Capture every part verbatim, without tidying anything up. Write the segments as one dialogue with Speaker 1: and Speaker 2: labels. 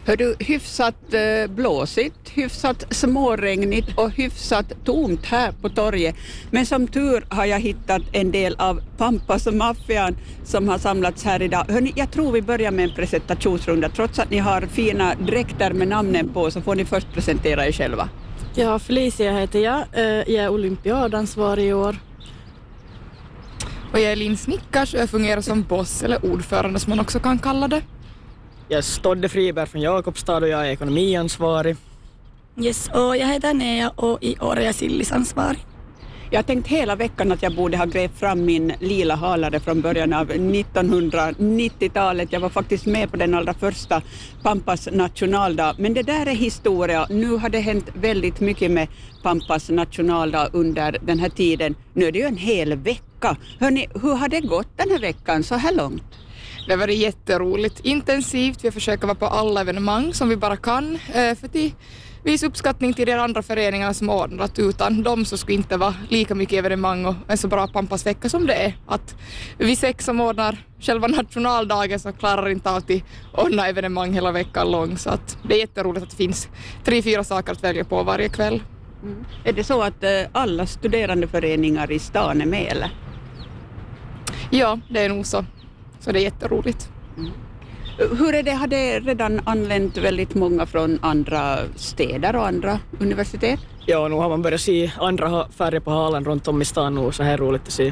Speaker 1: Hör du, hyfsat eh, blåsigt, hyfsat småregnigt och hyfsat tomt här på torget. Men som tur har jag hittat en del av Pampas och maffian som har samlats här idag. Hörrni, jag tror vi börjar med en presentationsrunda. Trots att ni har fina dräkter med namnen på så får ni först presentera er själva.
Speaker 2: Ja, Felicia heter jag. Jag är olympiadansvarig i år.
Speaker 3: Och jag är Linn Snickars och jag fungerar som boss eller ordförande som man också kan kalla det.
Speaker 4: Jag är Stodde Friberg från Jakobstad och jag är ekonomiansvarig.
Speaker 5: Yes, och jag heter Nea och i år är jag sillisansvarig.
Speaker 1: Jag har tänkt hela veckan att jag borde ha grävt fram min lila halare från början av nittonhundranittiotalet. Jag var faktiskt med på den allra första Pampas nationaldag. Men det där är historia. Nu har det hänt väldigt mycket med Pampas nationaldag under den här tiden. Nu är det ju en hel vecka. Hörrni, hur har det gått den här veckan så här långt?
Speaker 3: Det var jätteroligt, intensivt. Vi försöker vara på alla evenemang som vi bara kan. För till vis uppskattning till de andra föreningarna som ordnat. Utan dem så skulle inte vara lika mycket evenemang och en så bra Pampas vecka som det är. Att vi sex som ordnar själva nationaldagen så klarar inte alltid ordna evenemang hela veckan lång. Så att det är jätteroligt att det finns tre, fyra saker att välja på varje kväll.
Speaker 1: Mm. Är det så att alla studerandeföreningar i stan är med eller?
Speaker 3: Ja, det är nog så. Så det är jätteroligt.
Speaker 1: Mm. Hur är det? Har det redan anlänt väldigt många från andra städer och andra universitet?
Speaker 4: Ja, nu har man börjat se andra färger på halen runt om i stan nu, så här är roligt att se.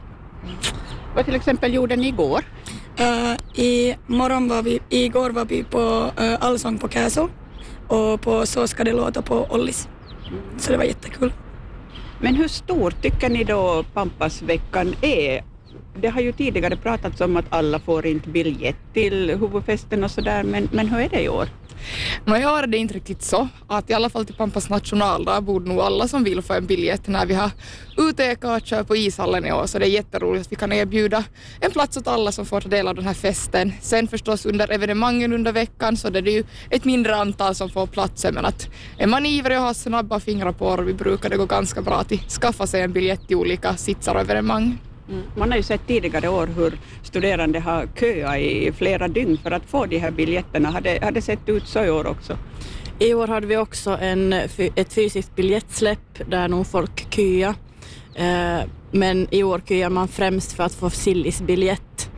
Speaker 1: Vad till exempel gjorde ni igår?
Speaker 5: Uh, i morgon var vi, igår var vi på uh, Allsång på Käso och på Så ska det låta på Ollis. Mm. Så det var jättekul.
Speaker 1: Men hur stor tycker ni då Pampasveckan är? Det har ju tidigare pratats om att alla får inte biljett till huvudfesten och sådär, men, men hur är det i år?
Speaker 3: Men jag har det inte riktigt så att i alla fall till Pampas nationaldag borde nog alla som vill få en biljett när vi har utökat att köra på ishallen i år, så det är jätteroligt att vi kan erbjuda en plats åt alla som får ta del av den här festen. Sen förstås under evenemangen under veckan så det är ju ett mindre antal som får platser, men att är man ivrig och har snabba fingrar på och vi brukar det gå ganska bra att skaffa sig en biljett till olika sitsar och evenemang.
Speaker 1: Mm. Man har ju sett tidigare år hur studerande har köat i flera dygn för att få de här biljetterna. Har det, har det sett ut så i år också?
Speaker 2: I år hade vi också en, ett fysiskt biljettsläpp där nog folk köa. Eh, men i år köar man främst för att få sillisbiljett.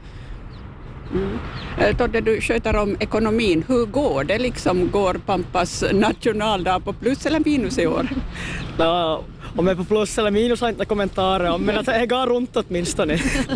Speaker 1: Mm. Eh, Todde, du sköter om ekonomin. Hur går det? Liksom, går Pampas nationaldag på plus eller minus i år?
Speaker 4: Ja, om jag är på plus eller minus har jag inte kommentarer om, men att det går runt åtminstone.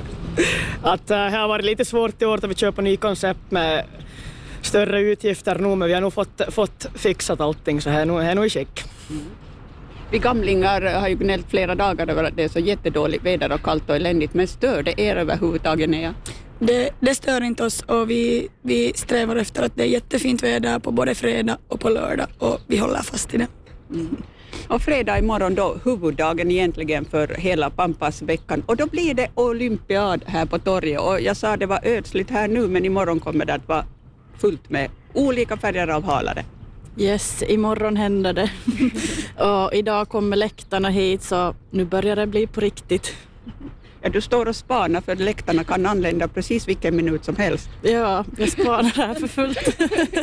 Speaker 4: Att uh, det har varit lite svårt i år att vi köper ny koncept med större utgifter nu, men vi har nog fått, fått fixat allting, så här nu är nog i check.
Speaker 1: Mm. Vi gamlingar har ju gnällt flera dagar över att det är så jättedåligt väder och kallt och eländigt, men stör det er överhuvudtaget ner?
Speaker 5: Det, det stör inte oss och vi, vi strävar efter att det är jättefint väder på både fredag och på lördag och vi håller fast i det.
Speaker 1: Mm. Och fredag imorgon då, huvuddagen egentligen för hela Pampasveckan. Och då blir det olympiad här på torget. Och jag sa det var ödsligt här nu, men imorgon kommer det att vara fullt med olika färger av halare.
Speaker 2: Yes, imorgon händer det. Och idag kommer läktarna hit, så nu börjar det bli på riktigt.
Speaker 1: Ja, du står och spanar för läktarna kan anlända precis vilken minut som helst.
Speaker 2: Ja, jag spanar här för fullt.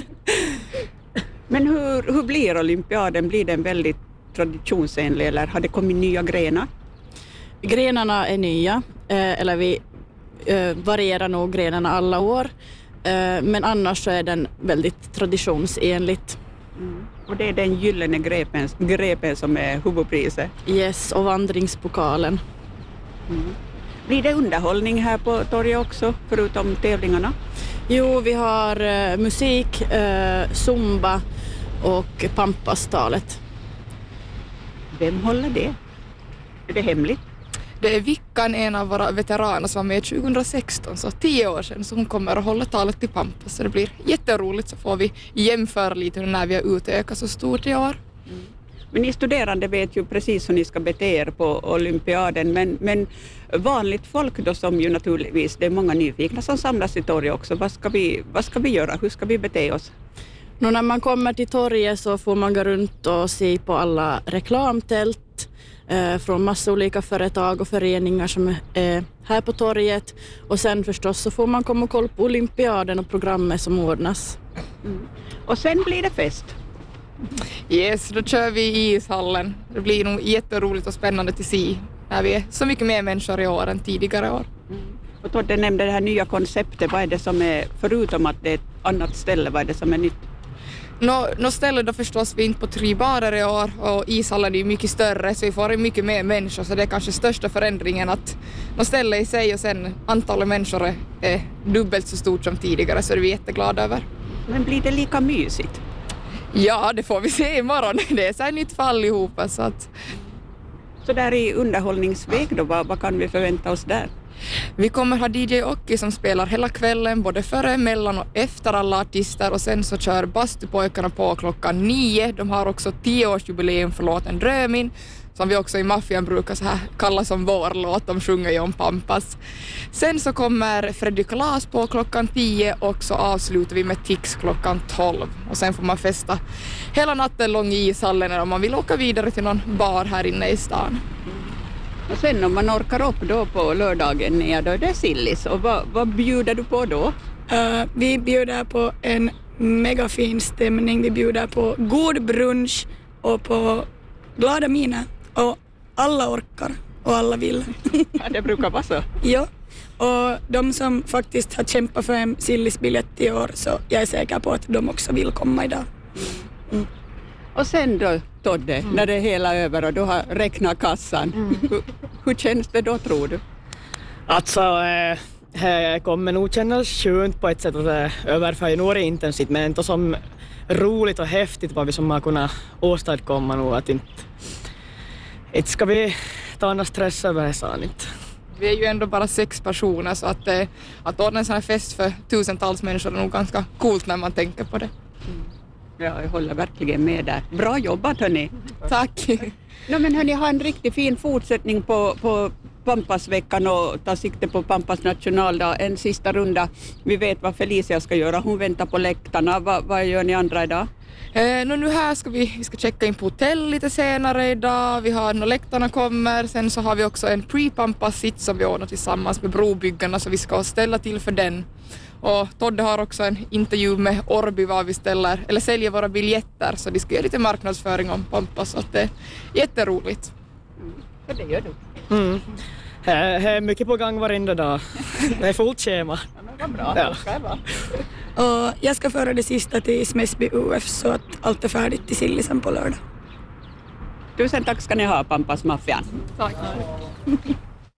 Speaker 1: Men hur, hur blir olympiaden? Blir den väldigt traditionsenlig eller har det kommit nya grenar?
Speaker 2: Grenarna är nya, eller vi varierar nog grenarna alla år. Men annars så är den väldigt traditionsenligt.
Speaker 1: Mm. Och det är den gyllene grepen, grepen som är huvudpriset?
Speaker 2: Yes, och vandringspokalen.
Speaker 1: Mm. Blir det underhållning här på torget också, förutom tävlingarna?
Speaker 2: Jo, vi har uh, musik, uh, zumba och Pampastalet.
Speaker 1: Vem håller det? Är det hemligt?
Speaker 3: Det är Vickan, en av våra veteraner som var med tjugohundrasexton, så tio år sedan, så hon kommer att hålla talet till Pampas. Så det blir jätteroligt, så får vi jämföra lite när vi har utökat så stort i år.
Speaker 1: Mm. Men ni studerande vet ju precis hur ni ska bete er på olympiaden, men, men vanligt folk då, som ju naturligtvis, det är många nyfikna som samlas i torget också. Vad ska vi, vad ska vi göra? Hur ska vi bete oss?
Speaker 2: Nu när man kommer till torget så får man gå runt och se på alla reklamtält. eh, från massa olika företag och föreningar som är här på torget. Och sen förstås så får man komma och kolla på olympiaden och programmet som ordnas.
Speaker 1: Mm. Och sen blir det fest.
Speaker 3: Yes, då kör vi i ishallen. Det blir nog jätteroligt och spännande till se när vi är så mycket mer människor i år än tidigare år.
Speaker 1: Mm. Och Todde nämnde det här nya konceptet. Vad är det som är, förutom att det är ett annat ställe, vad är det som är nytt?
Speaker 3: Nå, nå stället då förstås vi inte på tre barer i år och ishallen är ju mycket större så vi får mycket mer människor så det är kanske största förändringen att nå stället i sig och sen antalet människor är, är dubbelt så stort som tidigare så det är vi jätteglada över.
Speaker 1: Men blir det lika mysigt?
Speaker 3: Ja, det får vi se imorgon. Det är så här nytt för allihopa så att...
Speaker 1: Så där i underhållningsväg då, vad, vad kan vi förvänta oss där?
Speaker 3: Vi kommer ha D J Ocki som spelar hela kvällen, både före, mellan och efter alla artister och sen så kör Bastupojkarna på klockan nio. De har också tioårsjubileum för låten Drömin, som vi också i Maffian brukar så här kalla som vår låt, de sjunger ju om Pampas. Sen så kommer Freddy Kalas på klockan tio och så avslutar vi med Tix klockan tolv. Och sen får man festa hela natten lång i ishallen om man vill åka vidare till någon bar här inne i stan.
Speaker 1: Och sen om man orkar upp då på lördagen, ja, då är det sillis. Och vad, vad bjuder du på då?
Speaker 5: Uh, vi bjuder på en megafin stämning. Vi bjuder på god brunch och på glada miner. Och alla orkar och alla vill.
Speaker 1: Ja, det brukar vara så.
Speaker 5: Ja, och de som faktiskt har kämpat för en sillisbiljett i år så jag är säker på att de också vill komma idag.
Speaker 1: Mm. Och sen då, Todde, mm. när det är hela över och du har räknat kassan, mm. hur, hur känns det då tror du?
Speaker 4: Alltså, eh, det kommer nog kännas skönt på ett sätt att det är över för nu är det intensivt men inte som roligt och häftigt vad vi som har kunnat åstadkomma nu att inte, inte ska vi ta någon stress över det sa inte.
Speaker 3: Vi är ju ändå bara sex personer så att, eh, att ordna en sån här fest för tusentals människor är nog ganska coolt när man tänker på det.
Speaker 1: Mm. Ja, jag håller verkligen med där. Bra jobbat hörni.
Speaker 3: Tack.
Speaker 1: No, men hörni, ha en riktigt fin fortsättning på, på Pampasveckan och ta sikte på Pampas nationaldag. En sista runda. Vi vet vad Felicia ska göra. Hon väntar på läktarna. Va, vad gör ni andra idag?
Speaker 3: Eh, no, nu här ska vi, vi ska checka in på hotell lite senare idag. Vi har när läktarna kommer. Sen så har vi också en pre-Pampas-sitt som vi ordnar tillsammans med brobyggarna så vi ska ställa till för den. Och Todde har också en intervju med Orbi var vi ställer, eller säljer våra biljetter så de ska göra lite marknadsföring om Pampas så att det är jätteroligt.
Speaker 1: Mm. Ja, det gör du.
Speaker 4: Mm. Det är mycket på gång varenda dag. Det är fullt schema.
Speaker 1: Ja, men vad bra.
Speaker 4: Ja.
Speaker 1: Ska jag vara.
Speaker 5: Och jag ska föra det sista till Smäsby U F så att allt är färdigt till sillisen på lördag.
Speaker 1: Tusen tack ska ni ha, Pampas Maffian.
Speaker 3: Tack.